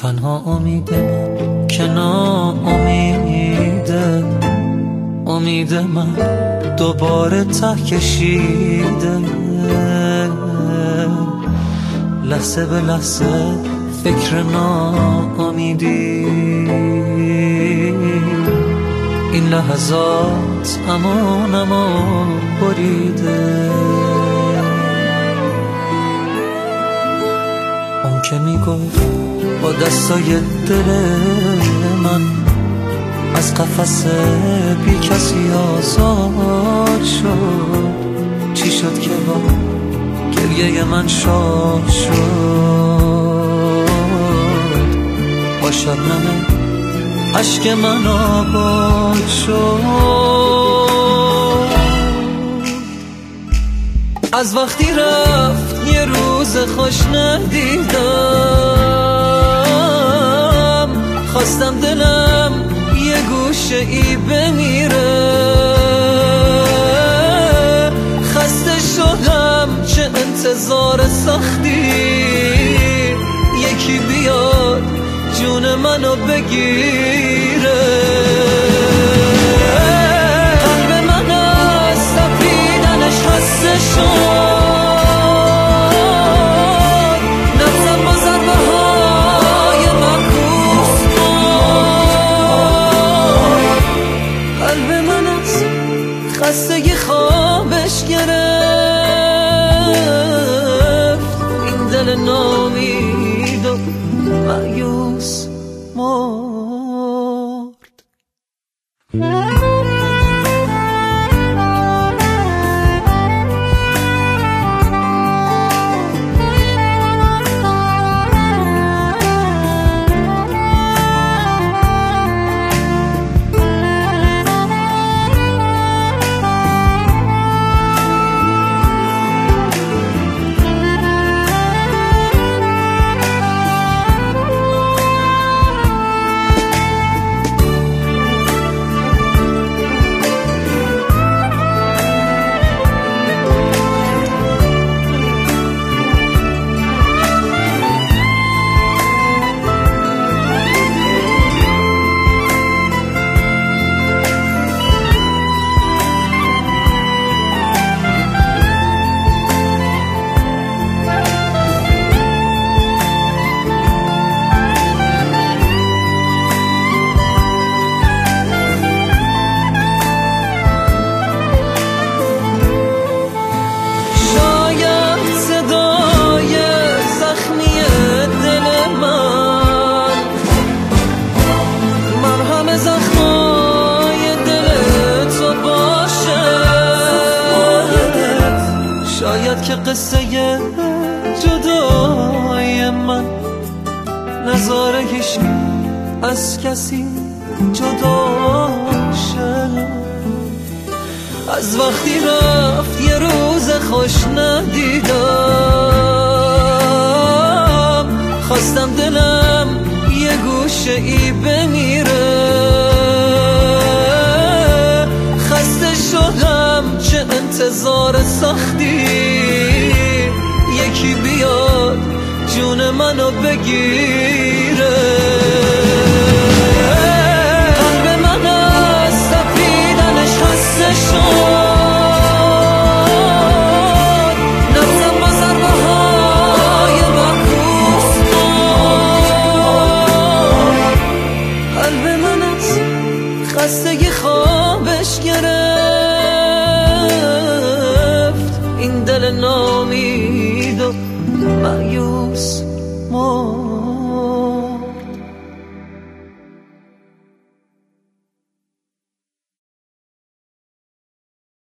تنها امید من که ناامیده، امید من دوباره ته کشیده. لحظه به لحظه فکر ناامیدی، این لحظات امانمو بریده. اون که میگفت با دستای دل من از قفس بی کسی آزاد شد، چی شد که با گریه من شاد شد؟ با شبنم عشق من آباد شد. از وقتی رفت یه روز خوش ندیدم، خواستم دلم یه گوشه ای بمیره. خسته شدم چه انتظار سختی، یکی بیاد جون منو بگیره. قلب من از تپیدنش خسته شد، نفسم با ضربه های معکوس بود. قلب من از خستگی خوابش گرفت، این دل نامید و مایوس مرد. شاید که قصه جدای من نذاره هیچ از کسی جدا شه. از وقتی رفت یه روز خوش ندیدم، خواستم دلم یه گوشه ای بمیره. خسته شدم چه انتظار سختی، یکی بیاد جون منو بگیره. قلب من از تپیدنش خسته شد، نفسم با ضربه های معکوس بود. قلب من از خستگی خوابش گرفت، این دل نامید و مایوس مرد.